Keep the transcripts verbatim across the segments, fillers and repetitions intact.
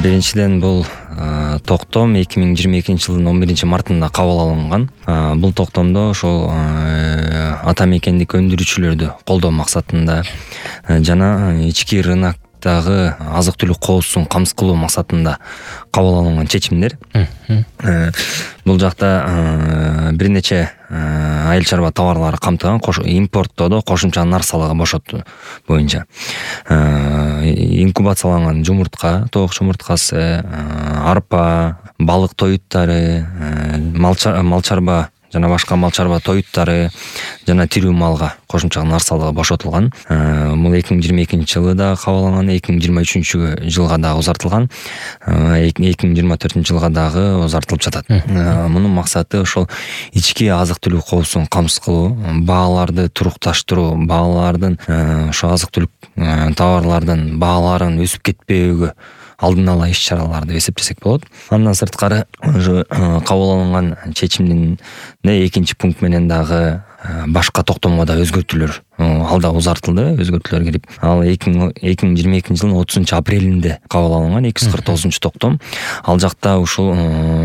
Биринчиден бул токтом эки миң жыйырма экинчи жылдын он биринчи мартында кабыл алынган. Бул токтомдо ошол ата мекендик өндүрүүчүлөрдү колдоо максатында жана ички рыноктогу азык-түлүк коопсуздугун камсыз кылуу максатында кабыл алынган чечимдер. Бул жакта бир нече айыл чарба товарлары камтылган, импорттоодо кошумча нар салыгы бошотуу боюнча. Инкубацияланган жумуртка, тоок жумурткасы, арпа, балык тоюттары, мал чарба жана башка мал чарба тоюттары жана тирүү малга кошумча нар салыгы бошотулган. Бул эки миң жыйырма экинчи жылы да кабыл алынган, эки миң жыйырма үчүнчү жылга дагы узартылган, эки миң жыйырма төртүнчү жылга дагы узартылып жатат. Мунун максаты ошол ички азык-түлүк коопсуздугун камсыз кылуу, бааларды турукташтыруу, баалардын ошо азык-түлүк товарлардын бааларын өсүп кетпөөгө алдын ала иш-чаралар деп эсептесек болот. Андан сырткары кабыл алынган чечимдин экинчи пункт менен дагы башка токтомго да өзгөртүүлөр алда узартылды, өзгөртүүлөр кирип. Ал эки миң жыйырма экинчи жылдын отузунчу апрелинде кабыл алынган эки жүз кырк тогузунчу токтом. Ал жакта ушул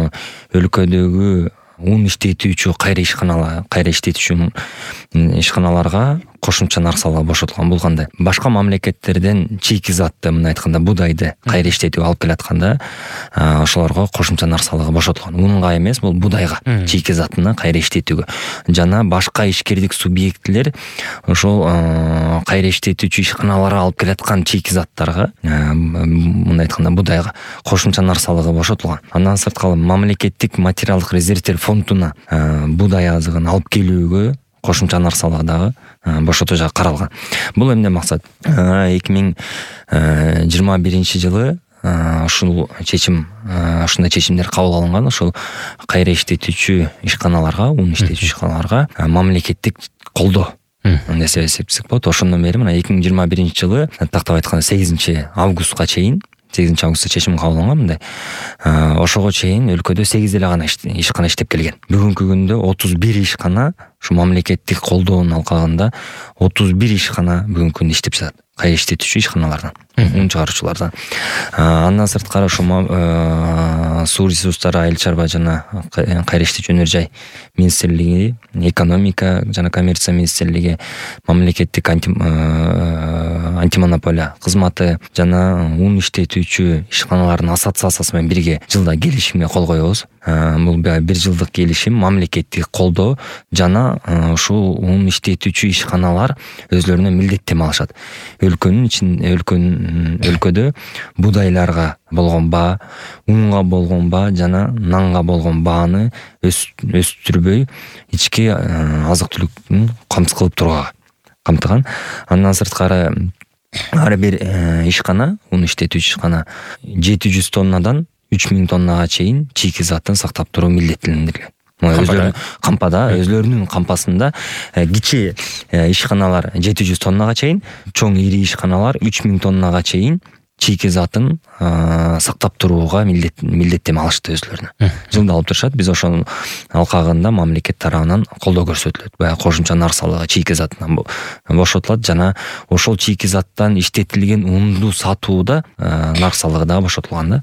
өлкөдөгү ун иштетүүчү кайра ишканалар, кайра иштетүүчү ишканаларга кошумча нар салыгы бошотулган. Бул кандай? Башка мамлекеттерден чийки затты, мына айтканда будайды кайра иштетүү алып келатканда, ошолорго кошумча нар салыгы бошотулган. Унга эмес, бул будайга, чийки заттыны кайра иштетүүгө. Жана башка ишкердик субъектилер ошол кайра иштетүүчү ишканаларга алып келаткан чийки заттарга, мына айтканда будайга кошумча нар салыгы бошотулган. Андан сырткары мамлекеттик материалдык резервдер фондуна будай азыгын алып келүүгө кошумча нар салыгы дагы бошотуу жагы каралган. Бул эмне максат? эки миң жыйырма биринчи жылы ушул чечим, ушундай чечимдер кабыл алынган. Ошол кайра иштетүүчү ишканаларга, ун иштетүүчү ишканаларга мамлекеттик колдоо десе эсептесек болот. Ошондон бери мына эки миң жыйырма биринчи жылы тактап айтканда сегизинчи августка чейин, сегизинчи августта чечим кабыл алынган мындай. Ошого чейин өлкөдө сегиз эле гана ишкана иштеп келген. Бүгүнкү күндө отуз бир ишкана, ушу мамлекеттик колдоонун алкагында отуз бир ишкана бүгүнкү күндө иштеп жатат. Кайра иштетүүчү ишканалардан, ун чыгаруучулардан. Андан сырткары ошо суу ресурстары, айыл чарба жана кайра иштетүүчү өнөр жай министрлиги, экономика жана коммерция министрлиги, мамлекеттик антимонополия кызматы жана ун иштетүүчү ишканалардын ассоциациясы менен бирге жылда келишимге кол коебуз. Бул бир жылдык келишим, мамлекеттик колдоо жана ушул ун иштетүүчү ишканалар өзлөрүнө милдеттеме алышат. Өлкөнүн ичин өлкөнүн өлкөдө будайларга болгон баа, унга болгон баа жана нанга болгон бааны өстүрбөй ички азык-түлүктүн камсыз кылып турууга камтыган. Андан сырткары ар бир ишкана, ун иштетүүчү ишкана жети жүз тоннадан үч миң тоннага чейин чийки затын сактап туруу милдеттелиндирилген. Өзлөрүнүн кампада, өзлөрүнүн кампасында кичи ишканалар жети жүз тоннага чейин, чоң ири ишканалар үч миң тоннага чейин чийки затын сактап турууга милдеттеме алышты өзлөрүнө. Жылда алып турушат. Биз ошонун алкагында мамлекет тарабынан колдоо көрсөтүлөт. Баягы кошумча нар салыгы чийки затынан бошотулат жана ошол чийки заттан иштетилген унду сатууда нар салыгы дагы бошотулган да.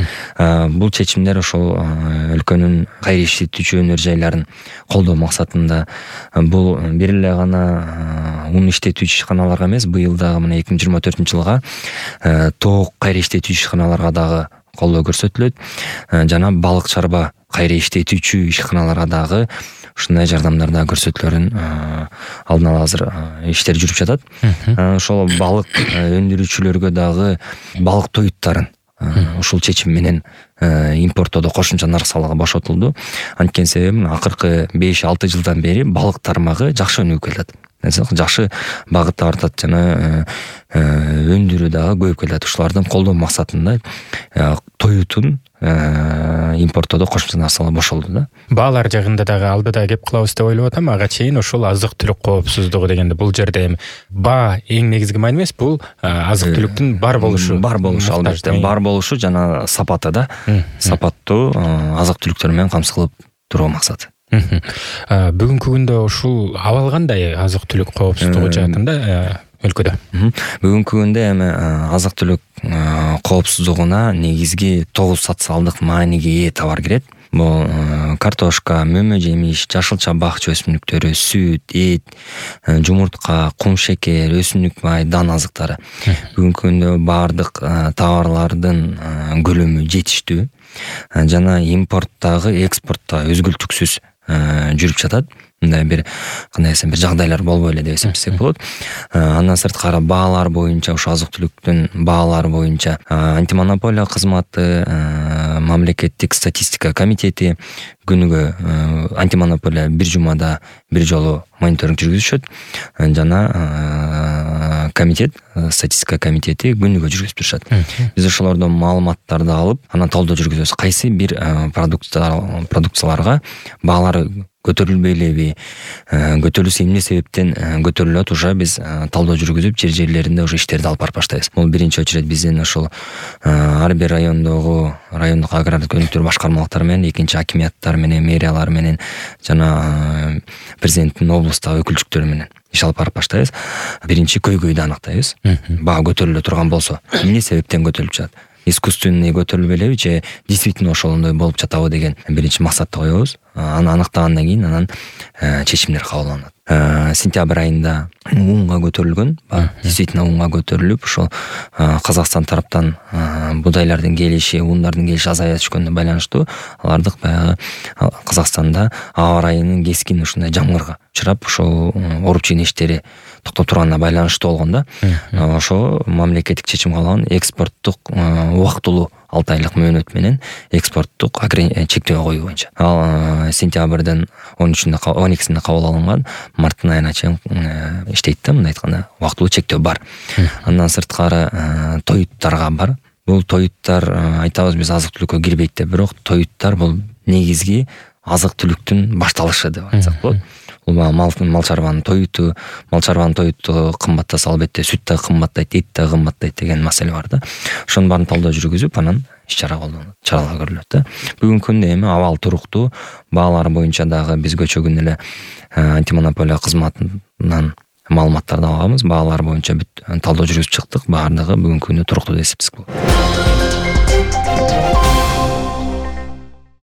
Бул чечимдер ошол өлкөнүн кайра иштетүүчү өнөр жайларын колдоо максатында. Бул бир эле гана ун иштетүүчү ишканаларга эмес, быйыл дагы мына эки миң жыйырма төртүнчү жылга тоок кайра иштетүүчү ишканаларга дагы колдоо көрсөтүлөт жана балык чарба кайра иштетүүчү ишканаларга дагы ушундай жардамдар да көрсөтүлөрүн алдын ала азыр иштер жүрүп жатат. Ошол балык өндүрүүчүлөргө дагы балык тоюттарын ушул чечим менен импорттоодо кошумча нар салыгы бошотулду. Анткени себеби акыркы беш алты жылдан бери балык тармагы жакшы өнүгүп келат. Жакшы багытта артат жана өндүрүү дагы көбөйүп келат. Ушулардын колдоо максатында тоютун импорттоодо кошумча нар салыгы бошолду да. Баалар жагында дагы алдыда кеп кылабыз деп ойлоп атам. Ага чейин ошол азык-түлүк коопсуздугу дегенде бул жерде эми баа эң негизги маани эмес, бул азык-түлүктүн бар болушу. Бар болушу, албетте, бар болушу жана сапаты да. Сапаттуу азык-түлүктөр менен камсыз кылып туруу максаты. Бүгүнкү күндө ушул абал кандай азык-түлүк коопсуздугу жаатында өлкөдө? Бүгүнкү күндө эми азык-түлүк коопсуздугуна негизги тогуз социалдык мааниге ээ товар кирет. Бул картошка, мөмө жемиш, жашылча бакча өсүмдүктөрү, сүт, эт, жумуртка, кум шекер, өсүмдүк май, дан азыктары. Бүгүнкү күндө баардык товарлардын көлөмү жетиштүү жана импорттагы экспортто өзгүлтүксүз жүрүп жатат. Мындай бир кандай десем бир жагдайлар болбой эле деп эсептесек болот. Андан сырткары баалар боюнча, ушу азык-түлүктүн баалары боюнча антимонополия кызматы, мамлекеттик статистика комитети күнүгө антимонополия бир жумада бир жолу мониторинг жүргүзүшөт. Жана комитет, статистика комитети күнүгө жүргүзүп турушат. Биз ошолордон маалыматтарды алып, анан талдоо жүргүзөбүз. Кайсы бир продукцияларга баалары көтөрүлбөй элеби, көтөрүлсө эмне себептен көтөрүлөт, уже биз талдоо жүргүзүп, жер жерлеринде уже иштерди алып барып баштайбыз. Бул биринчи очередь биздин ошол ар бир райондогу райондук агрардык өнүктүрүү башкармалыктары менен, экинчи акимияттар менен, мэриялар менен жана президенттин облустагы өкүлчүктөрү менен иш алып барып баштайбыз. Биринчи көйгөйдү аныктайбыз. Баа көтөрүлө турган болсо, эмне себептен көтөрүлүп жатат? Искусственный көтөрүлбөй элеби же действительно ошондой болуп жатабы деген биринчи максатты коебуз. Аны аныктагандан кийин анан чечимдер кабыл алынат. Сентябрь айында унга көтөрүлгөн, действительно унга көтөрүлүп, ошол Казакстан тараптан будайлардын келиши, ундардын келиши азая түшкөнүнө байланыштуу алардык баягы Казакстанда аба ырайынын кескин ушундай жамгырга учурап, ошол оруп чийиштери токтоп турганына байланыштуу болгон да. Ошо мамлекеттик чечим кабыл алган, экспорттук убактылуу алты айлык мөөнөт менен экспорттук чектөө коюу боюнча. Ал сентябрдын он үчүндө он экисинде кабыл алынган, марттын айына чейин иштейт да, мындай айтканда убактылуу чектөө бар. Андан сырткары тоюттарга бар. Бул тоюттар, айтабыз биз азык-түлүккө кирбейт деп, бирок тоюттар бул негизги азык-түлүктүн башталышы деп айтсак болот. Бул мал мал чарбанын тоюту, мал чарбанын тоюту кымбаттаса албетте сүт да кымбаттайт, эт да кымбаттайт деген маселе бар да. Ошонун баарын талдоо жүргүзүп, анан иш-чара колдонот, чаралар көрүлөт да. Бүгүнкү күндө эми абал туруктуу, баалар боюнча дагы биз көчөгүн эле антимонополия кызматынан маалыматтарды алганбыз. Баалар боюнча бүт талдоо жүргүзүп чыктык. Баардыгы бүгүнкү күндө туруктуу деп эсептесек болот.